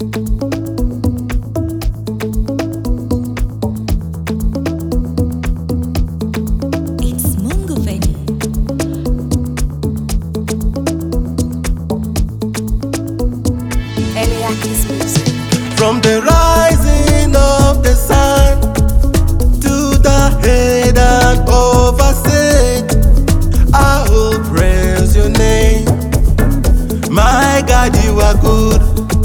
It's Mungo Veni. Eliakis music. From the rising of the sun to the head and overset, I will praise your name. My God, you are good.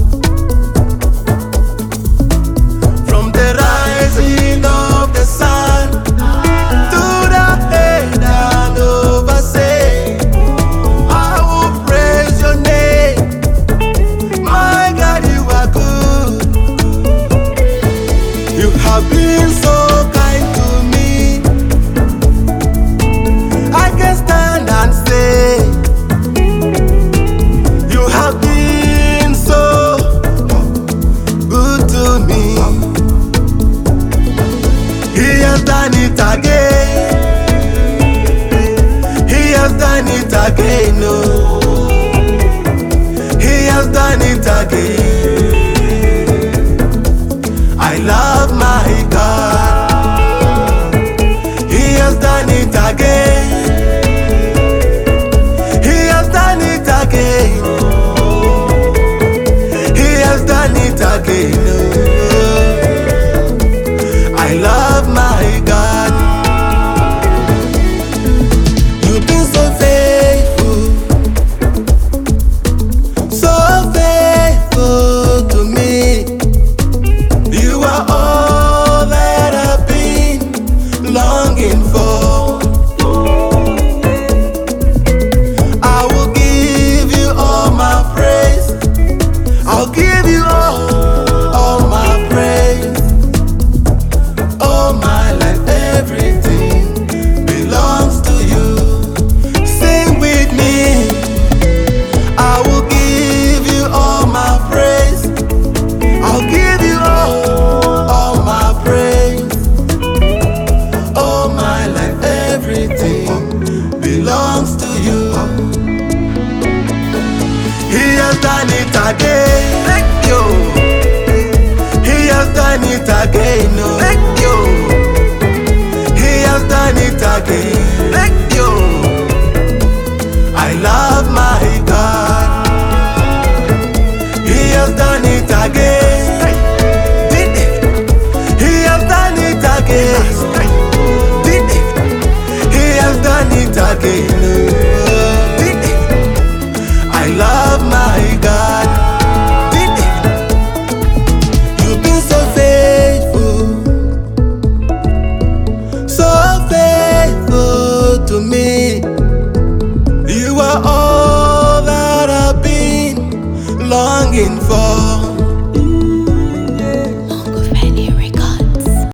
From the rising of the sun to the head and overset, I will praise your name. My God, you are good. You have been so kind to me. I can stand and say, you have been so good to me. He has done it again. He has done it again. No, he has done it again. I love my God. He has done it again. He has done it again. He has done it again. I love my God. You've been so faithful, so faithful to me. You are all that I've been longing for. I will give you all my praise. I'll give you all my praise. All my life, everything belongs to you. Sing with me. I will give you all my praise. I'll give you all my praise. All my life, everything belongs to you. He has done it again. Thank you. He has done it again. No. Thank you. He has done it again. Thank you. I love my God. He has done it again. Did it? He has done it again. Did it? He has done it again. Did it? I love my God. Did it? You've been so faithful, so faithful to me. You are all that I've been longing for.